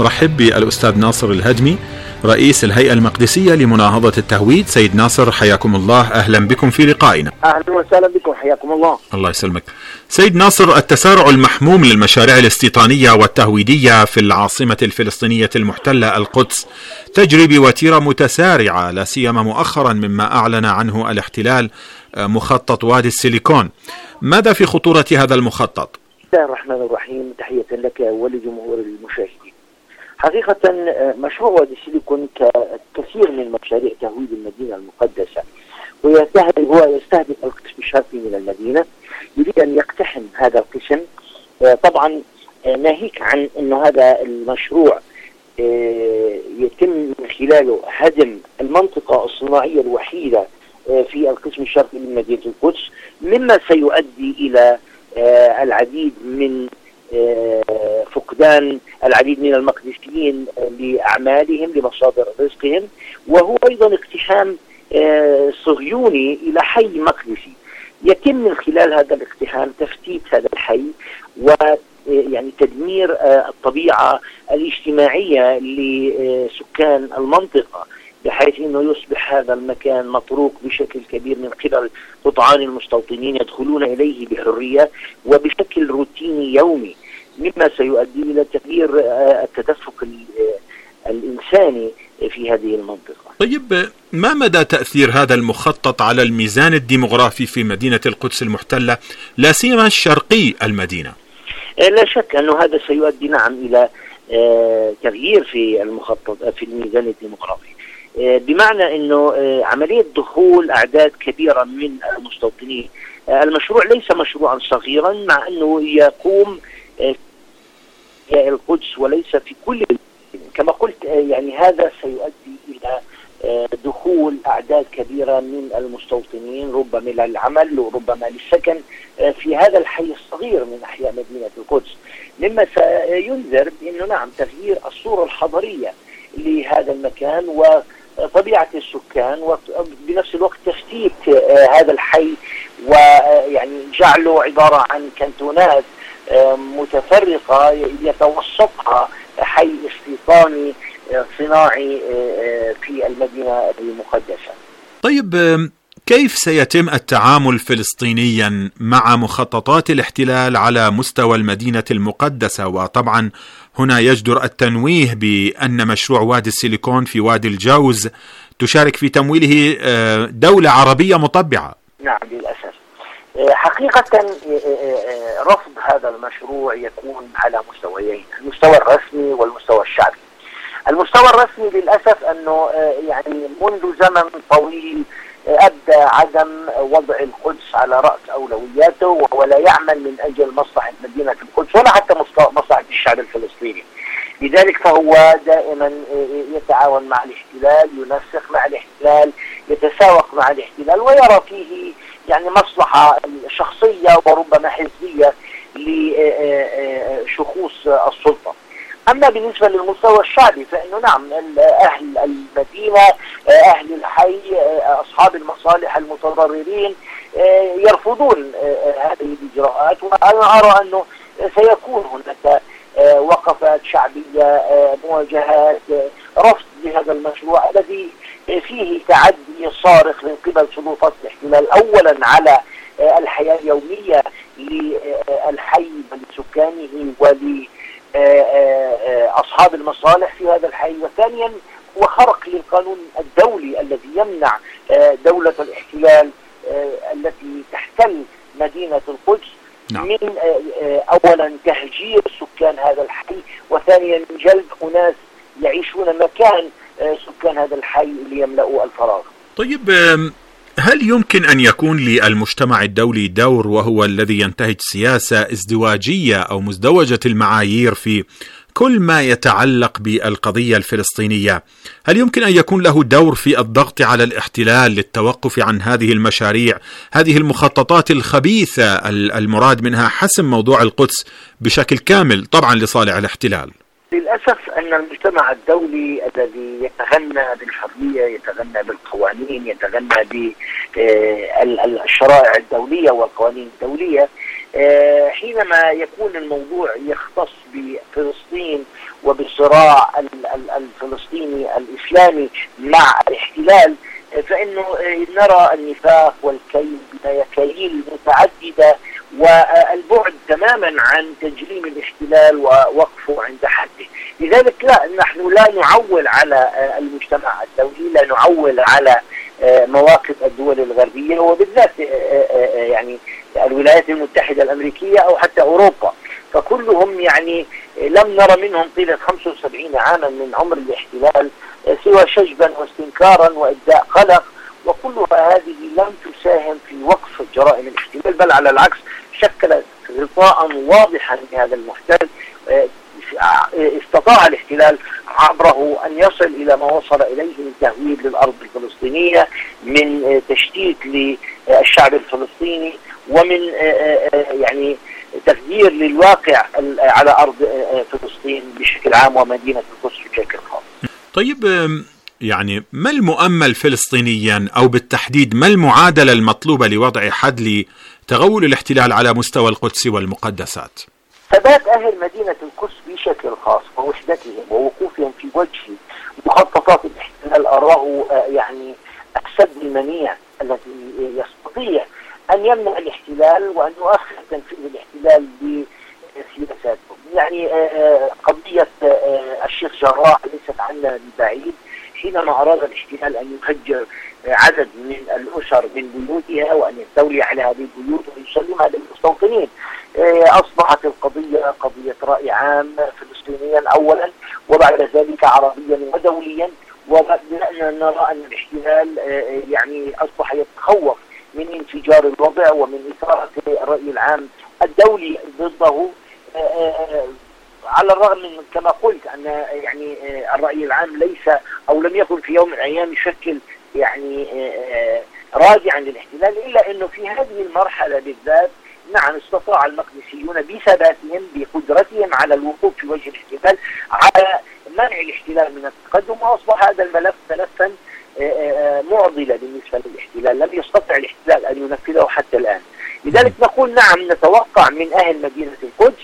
نرحب بالأستاذ ناصر الهدمي رئيس الهيئة المقدسية لمناهضة التهويد. سيد ناصر حياكم الله، أهلا بكم في لقائنا. أهلا وسهلا بكم، حياكم الله. الله يسلمك. سيد ناصر، التسارع المحموم للمشاريع الاستيطانية والتهويدية في العاصمة الفلسطينية المحتلة القدس تجري بوتيرة متسارعة، لا سيما مؤخرا مما أعلن عنه الاحتلال مخطط وادي السيليكون. ماذا في خطورة هذا المخطط؟ بسم الله الرحمن الرحيم، تحية لك ولجمهور المشاهدين. حقيقة مشروع وادي السيليكون ككثير من مشاريع تهويد المدينة المقدسة هو يستهدف القسم الشرقي من المدينة، يريد أن يقتحم هذا القسم. طبعا ناهيك عن أنه هذا المشروع يتم من خلاله هدم المنطقة الصناعية الوحيدة في القسم الشرقي من مدينة القدس، مما سيؤدي إلى العديد من فقدان العديد من المقدسيين لأعمالهم لمصادر رزقهم، وهو أيضا اقتحام صهيوني إلى حي مقدسي. يتم من خلال هذا الاقتحام تفتيت هذا الحي ويعني تدمير الطبيعة الاجتماعية لسكان المنطقة، بحيث أنه يصبح هذا المكان مطروق بشكل كبير من قبل قطعان المستوطنين يدخلون إليه بحرية وبشكل روتيني يومي، مما سيؤدي إلى تغيير التدفق الإنساني في هذه المنطقة. طيب، ما مدى تأثير هذا المخطط على الميزان الديمغرافي في مدينة القدس المحتلة، لا سيما الشرقي المدينة؟ لا شك أنه هذا سيؤدي نعم إلى تغيير في المخطط في الميزان الديمغرافي، بمعنى أنه عملية دخول أعداد كبيرة من المستوطنين. المشروع ليس مشروعا صغيرا، مع أنه يقوم في القدس وليس في كل، كما قلت يعني هذا سيؤدي إلى دخول أعداد كبيرة من المستوطنين، ربما للعمل وربما للسكن في هذا الحي الصغير من أحياء مدينة القدس، مما سينذر بأنه نعم تغيير الصورة الحضرية لهذا المكان وطبيعة السكان، وبنفس الوقت تفتيت هذا الحي ويعني جعله عبارة عن كانتونات متفرقة يتوسطها حي استيطاني صناعي في المدينة المقدسة. طيب، كيف سيتم التعامل فلسطينيا مع مخططات الاحتلال على مستوى المدينة المقدسة؟ وطبعا هنا يجدر التنويه بأن مشروع وادي السيليكون في وادي الجوز تشارك في تمويله دولة عربية مطبعة. نعم للأسف. حقيقة رفض هذا المشروع يكون على مستويين، المستوى الرسمي والمستوى الشعبي. المستوى الرسمي للأسف أنه يعني منذ زمن طويل أبدى عدم وضع القدس على رأس أولوياته، وهو لا يعمل من أجل مصلحة مدينة القدس ولا حتى مصلحة الشعب الفلسطيني. لذلك فهو دائما يتعاون مع الاحتلال، ينسق مع الاحتلال، يتساوق مع الاحتلال، ويرى فيه يعني مصلحة شخصية وربما حزبية لشخوص السلطة. أما بالنسبة للمستوى الشعبي فإنه نعم أهل المدينة، أهل الحي، أصحاب المصالح المتضررين يرفضون هذه الإجراءات، وأنا أرى أنه سيكون هناك وقفات شعبية، مواجهات، رفض لهذا المشروع الذي فيه تعدي صارخ من قبل سلطات الاحتلال أولا على الحياة اليومية للحي ولسكانه ولأصحاب المصالح في هذا الحي، وثانيا هو خرق للقانون الدولي الذي يمنع دولة الاحتلال التي تحتل مدينة القدس من أولا تهجير سكان هذا الحي، وثانيا جلب أناس يعيشون مكان سكان هذا الحي ليملأوا الفراغ. طيب، هل يمكن أن يكون للمجتمع الدولي دور، وهو الذي ينتهج سياسة ازدواجية أو مزدوجة المعايير في كل ما يتعلق بالقضية الفلسطينية؟ هل يمكن أن يكون له دور في الضغط على الاحتلال للتوقف عن هذه المشاريع، هذه المخططات الخبيثة المراد منها حسم موضوع القدس بشكل كامل طبعا لصالح الاحتلال؟ للأسف أن المجتمع الدولي الذي يتغنى بالحرية، يتغنى بالقوانين، يتغنى بالشرائع الدولية والقوانين الدولية، حينما يكون الموضوع يختص بفلسطين وبالصراع الفلسطيني الإسلامي مع الاحتلال، فإنه نرى النفاق والكيل بمكاييل متعددة والبعد تماما عن تجريم الاحتلال ووقفه عند حده. لذلك لا، نحن لا نعول على المجتمع الدولي، لا نعول على مواقف الدول الغربية وبالذات يعني الولايات المتحدة الأمريكية أو حتى أوروبا، فكلهم يعني لم نرى منهم طيلة 75 عاما من عمر الاحتلال سوى شجبا واستنكارا وإبداء قلق، وكلها هذه لم تساهم في وقف جرائم الاحتلال، بل على العكس شكلت غطاء واضحا لهذا المحتل استطاع الاحتلال عبره أن يصل إلى ما وصل إليه من تهويد للأرض الفلسطينية، من تشتيت للشعب الفلسطيني، ومن يعني تغيير للواقع على أرض فلسطين بشكل عام ومدينة القدس بشكل خاص. طيب، يعني ما المؤمل فلسطينيا أو بالتحديد ما المعادلة المطلوبة لوضع حد لتغول الاحتلال على مستوى القدس والمقدسات؟ ثبات أهل مدينة القدس بشكل خاص ووحدتهم ووقوفهم في وجه مخططات الاحتلال أراه يعني السد المنيع الذي يستطيع أن يمنع الاحتلال وأن يؤخر تنفيذ الاحتلال بسياساته. يعني قضية الشيخ جراح ليست عنا ببعيد، حينما أراد الاحتلال أن يهجر عدد من الأسر من بيوتها وأن يستولي على هذه البيوت ويسلمها للمستوطنين، أصبحت القضية قضية رأي عام فلسطينيا أولا وبعد ذلك عربيا ودوليا، وبدأنا نرى أن الاحتلال يعني أصبح يتخوف من انفجار الوضع ومن إثارة الرأي العام الدولي ضده، على الرغم من كما قلت أن يعني الرأي العام ليس أو لم يكن في يوم من الأيام يشكل يعني راجعا للاحتلال، إلا أنه في هذه المرحلة بالذات نعم استطاع المقدسيون بثباتهم بقدرتهم على الوقوف في وجه الاحتلال على منع الاحتلال من التقدم، وأصبح هذا الملف ملفا معضلة بالنسبة للاحتلال، لم يستطع الاحتلال أن ينفذه حتى الآن. لذلك نقول نعم نتوقع من أهل مدينة القدس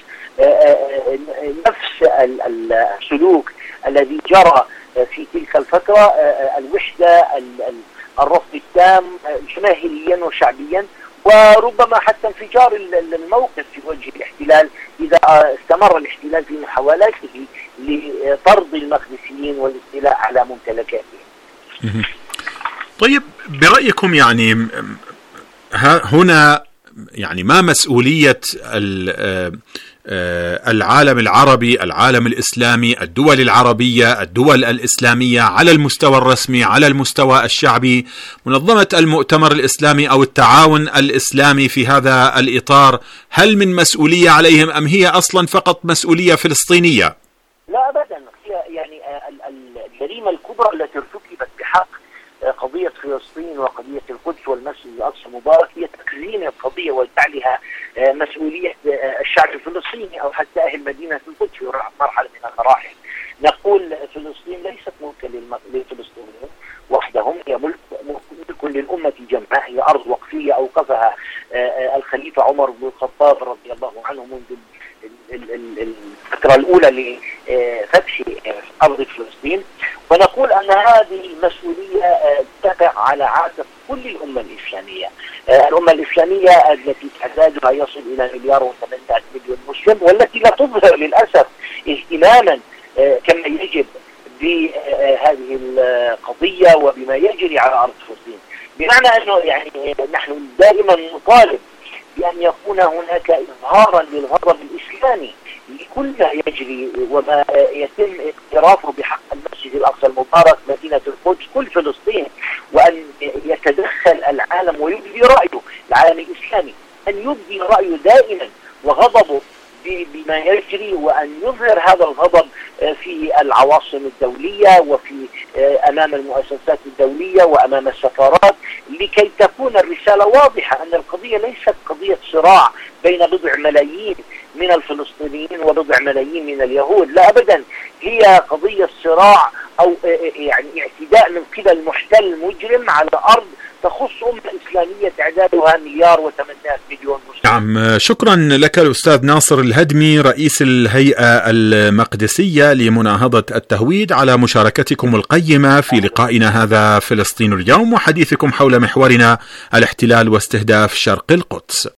نفس السلوك الذي جرى في تلك الفترة، الوحدة، الرفض التام جماهيريا وشعبيا، وربما حتى انفجار الموقف في وجه الاحتلال إذا استمر الاحتلال في محاولاته لطرد المقدسيين والاستيلاء على ممتلكاتهم. طيب، برأيكم يعني هنا يعني ما مسؤولية العالم العربي، العالم الإسلامي، الدول العربية، الدول الإسلامية على المستوى الرسمي، على المستوى الشعبي، منظمة المؤتمر الإسلامي أو التعاون الإسلامي في هذا الإطار، هل من مسؤولية عليهم أم هي أصلا فقط مسؤولية فلسطينية؟ لا أبدا، هي يعني الجريمة الكبرى التي ارتكبت بحق قضية فلسطين وقضية القدس والمسجد الأقصى المبارك هي تكريم القضية وجعلها مسؤولية الشعب الفلسطيني أو حتى أهل مدينة القدس في مرحلة من المراحل. نقول فلسطين ليست ملكا للفلسطينيين وحدهم، هي ملك للأمة جمعاء، هي أرض وقفية أوقفها الخليفة عمر بن الخطاب رضي الله عنه منذ الفترة الأولى لفتح أرض فلسطين، ونقول أن هذه المسؤولية تقع على عاتق كل الأمة الإسلامية. الأمة الإسلامية التي تعدادها يصل إلى 1.8 مليار مسلم، والتي لا تظهر للأسف اهتماما كما يجب بهذه القضية وبما يجري على أرض فلسطين، بمعنى أنه يعني نحن دائما نطالب بأن يكون هناك إظهارا للغضب الإسلامي لكل ما يجري وما يتم اقترافه بحق المسجد الأقصى المبارك، مدينة القدس، كل فلسطين، وأن يتدخل العالم ويبدي رأيه، العالم الإسلامي أن يبدي رأيه دائما وغضبه بما يجري، وأن يظهر هذا الغضب في العواصم الدولية وفي أمام المؤسسات الدولية وأمام السفارات، لكي تكون الرسالة واضحة أن القضية ليست قضية صراع بين بضع ملايين من الفلسطينيين وبضع ملايين من اليهود، لا أبدا، هي قضية صراع أو يعني اعتداء من قبل محتل مجرم على أرض تخص أمة إسلامية تعدادها 1,800,000,000 مسلم. نعم، شكرا لك الأستاذ ناصر الهدمي رئيس الهيئة المقدسية لمناهضة التهويد على مشاركتكم القيمة في لقائنا هذا فلسطين اليوم وحديثكم حول محورنا الاحتلال واستهداف شرق القدس.